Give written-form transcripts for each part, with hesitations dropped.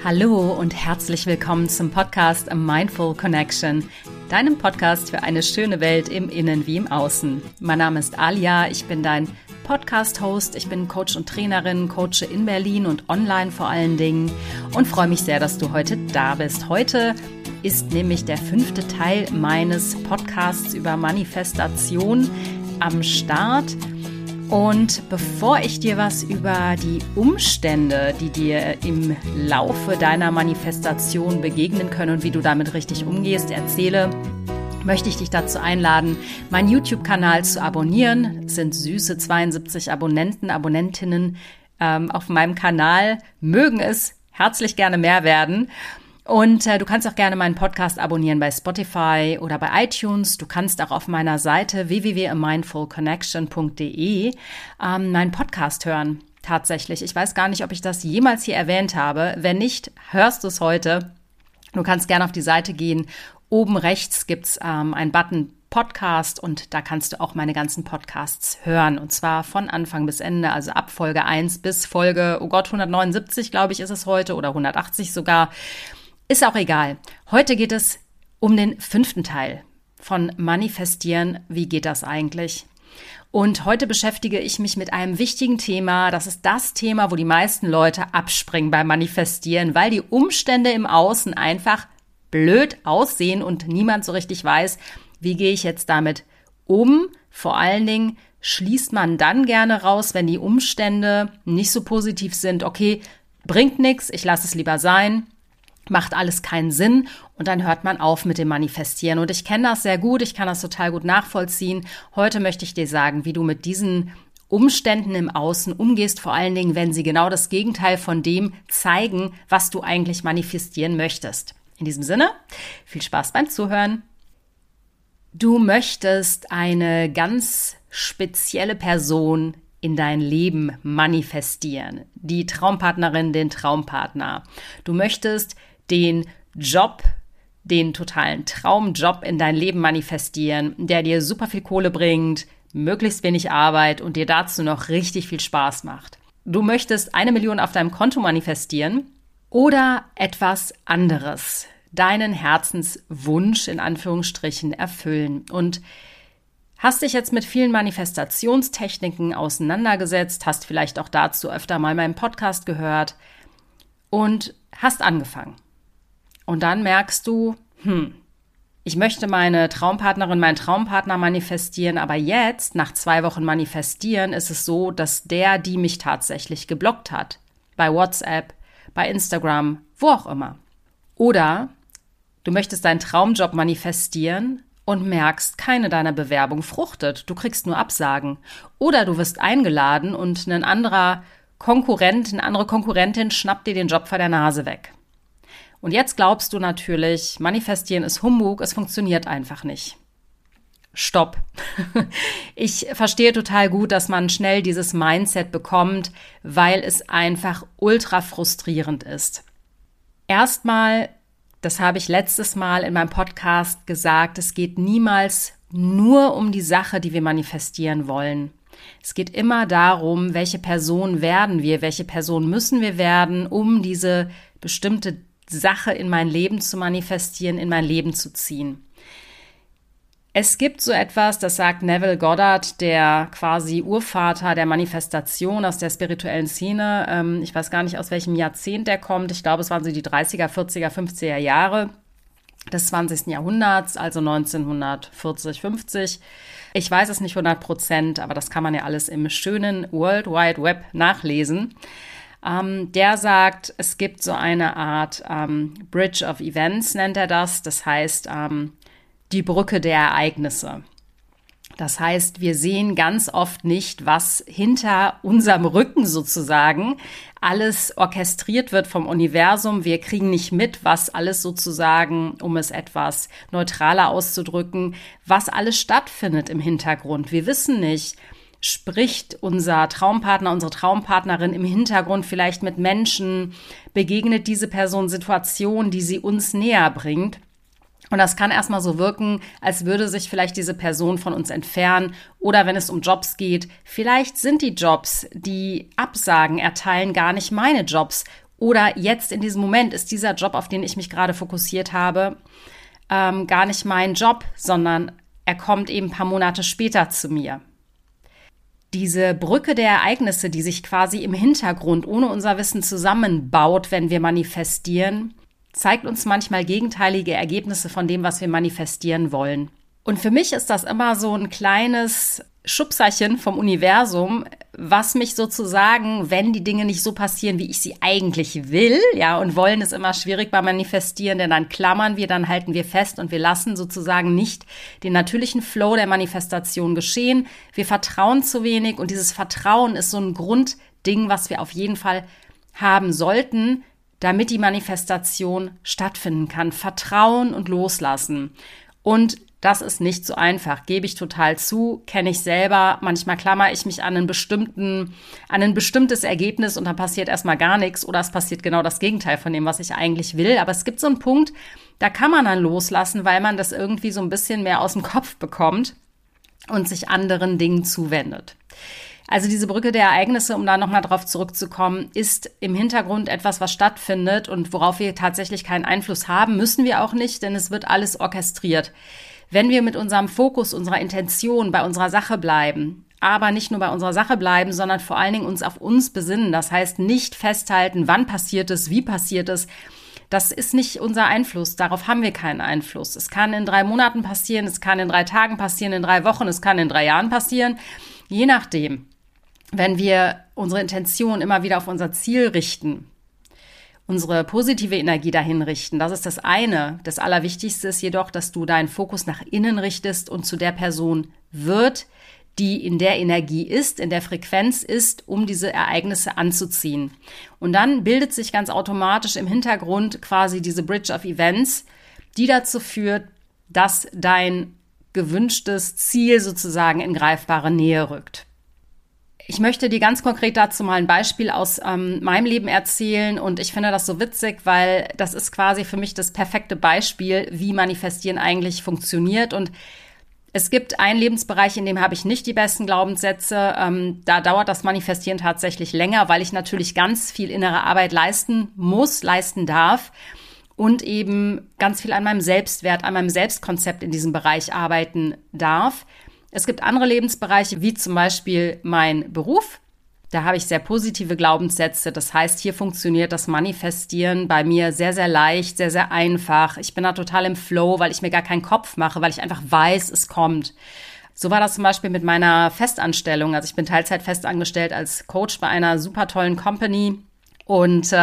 Hallo und herzlich willkommen zum Podcast A Mindful Connection, deinem Podcast für eine schöne Welt im Innen wie im Außen. Mein Name ist Alia, ich bin dein Podcast-Host, ich bin Coach und Trainerin, coache in Berlin und online vor allen Dingen und freue mich sehr, dass du heute da bist. Heute ist nämlich der 5. Teil meines Podcasts über Manifestation am Start. Und bevor ich dir was über die Umstände, die dir im Laufe deiner Manifestation begegnen können und wie du damit richtig umgehst, erzähle, möchte ich dich dazu einladen, meinen YouTube-Kanal zu abonnieren. Es sind süße 72 Abonnentinnen auf meinem Kanal, mögen es herzlich gerne mehr werden. Und du kannst auch gerne meinen Podcast abonnieren bei Spotify oder bei iTunes. Du kannst auch auf meiner Seite www.amindfulconnection.de meinen Podcast hören. Tatsächlich. Ich weiß gar nicht, ob ich das jemals hier erwähnt habe. Wenn nicht, hörst du es heute. Du kannst gerne auf die Seite gehen. Oben rechts gibt's einen Button Podcast und da kannst du auch meine ganzen Podcasts hören. Und zwar von Anfang bis Ende, also ab Folge 1 bis Folge, 179, glaube ich, ist es heute oder 180 sogar. Ist auch egal. Heute geht es um den 5. Teil von Manifestieren. Wie geht das eigentlich? Und heute beschäftige ich mich mit einem wichtigen Thema. Das ist das Thema, wo die meisten Leute abspringen beim Manifestieren, weil die Umstände im Außen einfach blöd aussehen und niemand so richtig weiß, wie gehe ich jetzt damit um. Vor allen Dingen schließt man dann gerne raus, wenn die Umstände nicht so positiv sind. Okay, bringt nichts, ich lasse es lieber sein. Macht alles keinen Sinn und dann hört man auf mit dem Manifestieren. Und ich kenne das sehr gut, ich kann das total gut nachvollziehen. Heute möchte ich dir sagen, wie du mit diesen Umständen im Außen umgehst, vor allen Dingen, wenn sie genau das Gegenteil von dem zeigen, was du eigentlich manifestieren möchtest. In diesem Sinne, viel Spaß beim Zuhören. Du möchtest eine ganz spezielle Person in dein Leben manifestieren. Die Traumpartnerin, den Traumpartner. Du möchtest den Job, den totalen Traumjob in dein Leben manifestieren, der dir super viel Kohle bringt, möglichst wenig Arbeit und dir dazu noch richtig viel Spaß macht. Du möchtest 1 Million auf deinem Konto manifestieren oder etwas anderes, deinen Herzenswunsch in Anführungsstrichen erfüllen und hast dich jetzt mit vielen Manifestationstechniken auseinandergesetzt, hast vielleicht auch dazu öfter mal meinen Podcast gehört und hast angefangen. Und dann merkst du, ich möchte meine Traumpartnerin, meinen Traumpartner manifestieren, aber jetzt, nach 2 Wochen manifestieren, ist es so, dass die mich tatsächlich geblockt hat. Bei WhatsApp, bei Instagram, wo auch immer. Oder du möchtest deinen Traumjob manifestieren und merkst, keine deiner Bewerbung fruchtet. Du kriegst nur Absagen. Oder du wirst eingeladen und ein anderer Konkurrent, eine andere Konkurrentin schnappt dir den Job vor der Nase weg. Und jetzt glaubst du natürlich, manifestieren ist Humbug, es funktioniert einfach nicht. Stopp. Ich verstehe total gut, dass man schnell dieses Mindset bekommt, weil es einfach ultra frustrierend ist. Erstmal, das habe ich letztes Mal in meinem Podcast gesagt, es geht niemals nur um die Sache, die wir manifestieren wollen. Es geht immer darum, welche Person werden wir, welche Person müssen wir werden, um diese bestimmte Sache in mein Leben zu manifestieren, in mein Leben zu ziehen. Es gibt so etwas, das sagt Neville Goddard, der quasi Urvater der Manifestation aus der spirituellen Szene. Ich weiß gar nicht, aus welchem Jahrzehnt der kommt. Ich glaube, es waren so die 30er, 40er, 50er Jahre des 20. Jahrhunderts, also 1940, 50. Ich weiß es nicht 100%, aber das kann man ja alles im schönen World Wide Web nachlesen. Der sagt, es gibt so eine Art Bridge of Events, nennt er das. Das heißt, die Brücke der Ereignisse. Das heißt, wir sehen ganz oft nicht, was hinter unserem Rücken sozusagen alles orchestriert wird vom Universum. Wir kriegen nicht mit, was alles sozusagen, um es etwas neutraler auszudrücken, was alles stattfindet im Hintergrund. Wir wissen nicht, spricht unser Traumpartner, unsere Traumpartnerin im Hintergrund vielleicht mit Menschen, begegnet diese Person Situationen, die sie uns näher bringt. Und das kann erstmal so wirken, als würde sich vielleicht diese Person von uns entfernen. Oder wenn es um Jobs geht, vielleicht sind die Jobs, die Absagen erteilen, gar nicht meine Jobs. Oder jetzt in diesem Moment ist dieser Job, auf den ich mich gerade fokussiert habe, gar nicht mein Job, sondern er kommt eben ein paar Monate später zu mir. Diese Brücke der Ereignisse, die sich quasi im Hintergrund ohne unser Wissen zusammenbaut, wenn wir manifestieren, zeigt uns manchmal gegenteilige Ergebnisse von dem, was wir manifestieren wollen. Und für mich ist das immer so ein kleines Schubserchen vom Universum, was mich sozusagen, wenn die Dinge nicht so passieren, wie ich sie eigentlich will, ja, und wollen ist immer schwierig beim Manifestieren, denn dann klammern wir, dann halten wir fest und wir lassen sozusagen nicht den natürlichen Flow der Manifestation geschehen. Wir vertrauen zu wenig und dieses Vertrauen ist so ein Grundding, was wir auf jeden Fall haben sollten, damit die Manifestation stattfinden kann. Vertrauen und loslassen. Und das ist nicht so einfach, gebe ich total zu, kenne ich selber. Manchmal klammere ich mich an ein bestimmtes Ergebnis und dann passiert erstmal gar nichts oder es passiert genau das Gegenteil von dem, was ich eigentlich will. Aber es gibt so einen Punkt, da kann man dann loslassen, weil man das irgendwie so ein bisschen mehr aus dem Kopf bekommt und sich anderen Dingen zuwendet. Also diese Brücke der Ereignisse, um da nochmal drauf zurückzukommen, ist im Hintergrund etwas, was stattfindet und worauf wir tatsächlich keinen Einfluss haben, müssen wir auch nicht, denn es wird alles orchestriert. Wenn wir mit unserem Fokus, unserer Intention bei unserer Sache bleiben, aber nicht nur bei unserer Sache bleiben, sondern vor allen Dingen uns auf uns besinnen, das heißt nicht festhalten, wann passiert es, wie passiert es, das ist nicht unser Einfluss, darauf haben wir keinen Einfluss. Es kann in 3 Monaten passieren, es kann in 3 Tagen passieren, in 3 Wochen, es kann in 3 Jahren passieren, je nachdem. Wenn wir unsere Intention immer wieder auf unser Ziel richten, unsere positive Energie dahin richten, das ist das eine. Das Allerwichtigste ist jedoch, dass du deinen Fokus nach innen richtest und zu der Person wird, die in der Energie ist, in der Frequenz ist, um diese Ereignisse anzuziehen. Und dann bildet sich ganz automatisch im Hintergrund quasi diese Bridge of Events, die dazu führt, dass dein gewünschtes Ziel sozusagen in greifbare Nähe rückt. Ich möchte dir ganz konkret dazu mal ein Beispiel aus meinem Leben erzählen und ich finde das so witzig, weil das ist quasi für mich das perfekte Beispiel, wie Manifestieren eigentlich funktioniert. Und es gibt einen Lebensbereich, in dem habe ich nicht die besten Glaubenssätze. Da dauert das Manifestieren tatsächlich länger, weil ich natürlich ganz viel innere Arbeit leisten darf und eben ganz viel an meinem Selbstwert, an meinem Selbstkonzept in diesem Bereich arbeiten darf. Es gibt andere Lebensbereiche, wie zum Beispiel mein Beruf. Da habe ich sehr positive Glaubenssätze. Das heißt, hier funktioniert das Manifestieren bei mir sehr, sehr leicht, sehr, sehr einfach. Ich bin da total im Flow, weil ich mir gar keinen Kopf mache, weil ich einfach weiß, es kommt. So war das zum Beispiel mit meiner Festanstellung. Also ich bin Teilzeit festangestellt als Coach bei einer super tollen Company und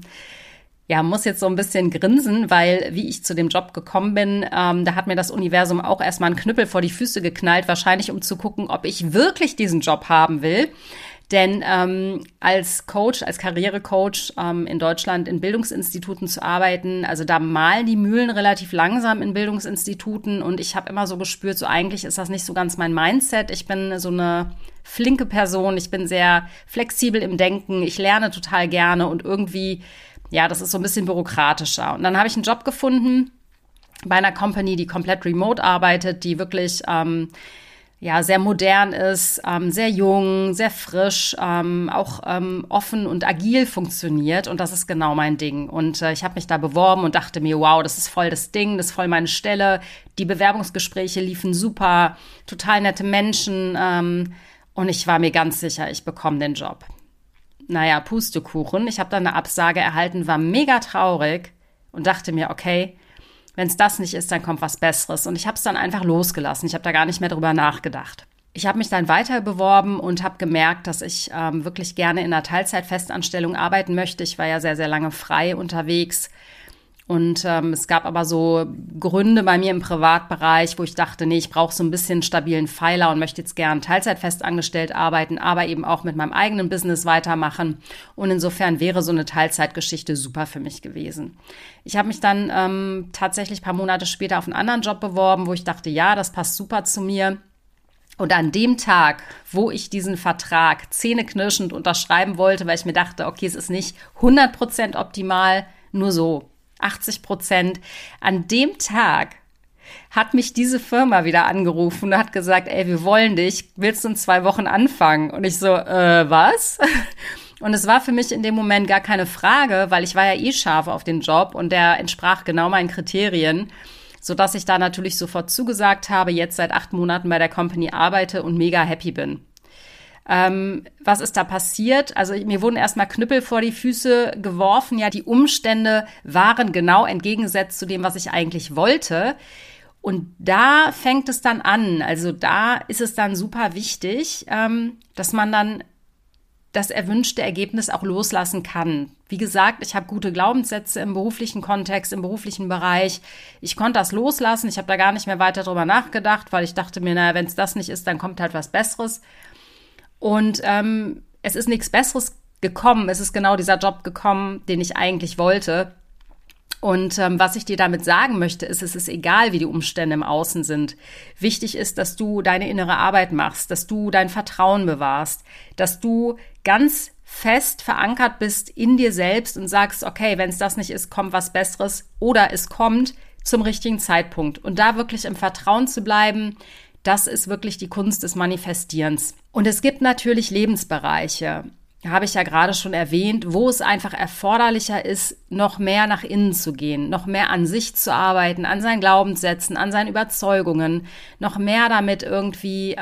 muss jetzt so ein bisschen grinsen, weil wie ich zu dem Job gekommen bin, da hat mir das Universum auch erstmal einen Knüppel vor die Füße geknallt, wahrscheinlich um zu gucken, ob ich wirklich diesen Job haben will. Denn als Coach, als Karrierecoach in Deutschland in Bildungsinstituten zu arbeiten, also da mahlen die Mühlen relativ langsam in Bildungsinstituten und ich habe immer so gespürt, so eigentlich ist das nicht so ganz mein Mindset. Ich bin so eine flinke Person, ich bin sehr flexibel im Denken, ich lerne total gerne und irgendwie das ist so ein bisschen bürokratischer. Und dann habe ich einen Job gefunden bei einer Company, die komplett remote arbeitet, die wirklich sehr modern ist, sehr jung, sehr frisch, auch offen und agil funktioniert. Und das ist genau mein Ding. Und ich habe mich da beworben und dachte mir, wow, das ist voll das Ding, das ist voll meine Stelle. Die Bewerbungsgespräche liefen super, total nette Menschen. Und ich war mir ganz sicher, ich bekomme den Job. Naja, Pustekuchen. Ich habe dann eine Absage erhalten, war mega traurig und dachte mir, okay, wenn es das nicht ist, dann kommt was Besseres. Und ich habe es dann einfach losgelassen. Ich habe da gar nicht mehr drüber nachgedacht. Ich habe mich dann weiter beworben und habe gemerkt, dass ich wirklich gerne in einer Teilzeitfestanstellung arbeiten möchte. Ich war ja sehr, sehr lange frei unterwegs. Und es gab aber so Gründe bei mir im Privatbereich, wo ich dachte, nee, ich brauche so ein bisschen einen stabilen Pfeiler und möchte jetzt gern Teilzeitfest angestellt arbeiten, aber eben auch mit meinem eigenen Business weitermachen. Und insofern wäre so eine Teilzeitgeschichte super für mich gewesen. Ich habe mich dann tatsächlich ein paar Monate später auf einen anderen Job beworben, wo ich dachte, ja, das passt super zu mir. Und an dem Tag, wo ich diesen Vertrag zähneknirschend unterschreiben wollte, weil ich mir dachte, okay, es ist nicht 100% optimal, nur so 80%. An dem Tag hat mich diese Firma wieder angerufen und hat gesagt, ey, wir wollen dich, willst du in 2 Wochen anfangen? Und ich so, was? Und es war für mich in dem Moment gar keine Frage, weil ich war ja eh scharf auf den Job und der entsprach genau meinen Kriterien, sodass ich da natürlich sofort zugesagt habe, jetzt seit 8 Monaten bei der Company arbeite und mega happy bin. Was ist da passiert? Also mir wurden erstmal Knüppel vor die Füße geworfen. Ja, die Umstände waren genau entgegengesetzt zu dem, was ich eigentlich wollte. Und da fängt es dann an. Also da ist es dann super wichtig, dass man dann das erwünschte Ergebnis auch loslassen kann. Wie gesagt, ich habe gute Glaubenssätze im beruflichen Kontext, im beruflichen Bereich. Ich konnte das loslassen. Ich habe da gar nicht mehr weiter drüber nachgedacht, weil ich dachte mir, naja, wenn es das nicht ist, dann kommt halt was Besseres. Und es ist nichts Besseres gekommen. Es ist genau dieser Job gekommen, den ich eigentlich wollte. Und was ich dir damit sagen möchte, ist, es ist egal, wie die Umstände im Außen sind. Wichtig ist, dass du deine innere Arbeit machst, dass du dein Vertrauen bewahrst, dass du ganz fest verankert bist in dir selbst und sagst, okay, wenn es das nicht ist, kommt was Besseres oder es kommt zum richtigen Zeitpunkt. Und da wirklich im Vertrauen zu bleiben, das ist wirklich die Kunst des Manifestierens. Und es gibt natürlich Lebensbereiche, habe ich ja gerade schon erwähnt, wo es einfach erforderlicher ist, noch mehr nach innen zu gehen, noch mehr an sich zu arbeiten, an seinen Glaubenssätzen, an seinen Überzeugungen, noch mehr damit irgendwie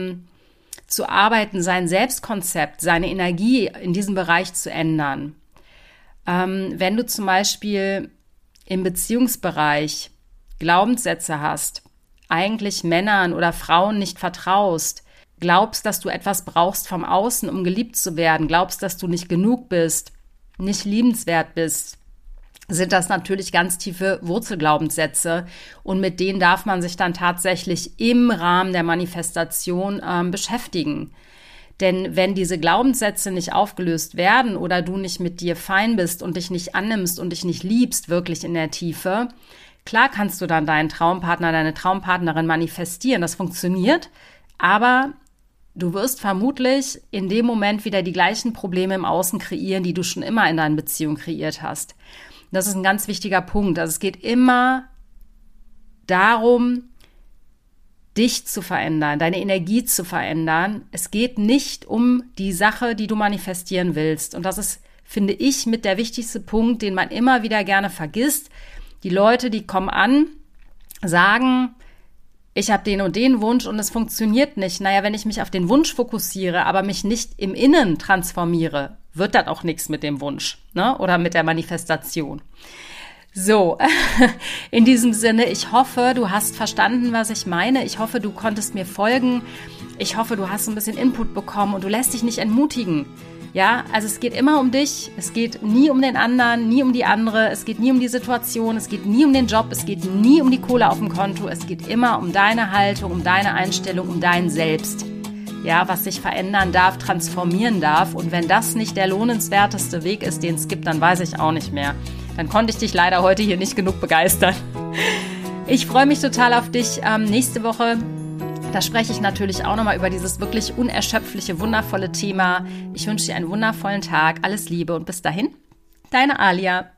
zu arbeiten, sein Selbstkonzept, seine Energie in diesem Bereich zu ändern. Wenn du zum Beispiel im Beziehungsbereich Glaubenssätze hast, eigentlich Männern oder Frauen nicht vertraust, glaubst, dass du etwas brauchst vom Außen, um geliebt zu werden, glaubst, dass du nicht genug bist, nicht liebenswert bist, sind das natürlich ganz tiefe Wurzelglaubenssätze und mit denen darf man sich dann tatsächlich im Rahmen der Manifestation beschäftigen. Denn wenn diese Glaubenssätze nicht aufgelöst werden oder du nicht mit dir fein bist und dich nicht annimmst und dich nicht liebst, wirklich in der Tiefe, klar kannst du dann deinen Traumpartner, deine Traumpartnerin manifestieren. Das funktioniert, aber du wirst vermutlich in dem Moment wieder die gleichen Probleme im Außen kreieren, die du schon immer in deinen Beziehungen kreiert hast. Das ist ein ganz wichtiger Punkt. Also es geht immer darum, dich zu verändern, deine Energie zu verändern. Es geht nicht um die Sache, die du manifestieren willst. Und das ist, finde ich, mit der wichtigste Punkt, den man immer wieder gerne vergisst. Die Leute, die kommen an, sagen, ich habe den und den Wunsch und es funktioniert nicht. Naja, wenn ich mich auf den Wunsch fokussiere, aber mich nicht im Innen transformiere, wird das auch nichts mit dem Wunsch, ne? Oder mit der Manifestation. So, in diesem Sinne, ich hoffe, du hast verstanden, was ich meine. Ich hoffe, du konntest mir folgen. Ich hoffe, du hast ein bisschen Input bekommen und du lässt dich nicht entmutigen. Ja, also es geht immer um dich, es geht nie um den anderen, nie um die andere, es geht nie um die Situation, es geht nie um den Job, es geht nie um die Kohle auf dem Konto, es geht immer um deine Haltung, um deine Einstellung, um dein Selbst. Ja, was sich verändern darf, transformieren darf und wenn das nicht der lohnenswerteste Weg ist, den es gibt, dann weiß ich auch nicht mehr. Dann konnte ich dich leider heute hier nicht genug begeistern. Ich freue mich total auf dich nächste Woche. Da spreche ich natürlich auch nochmal über dieses wirklich unerschöpfliche, wundervolle Thema. Ich wünsche dir einen wundervollen Tag, alles Liebe und bis dahin, deine Alia.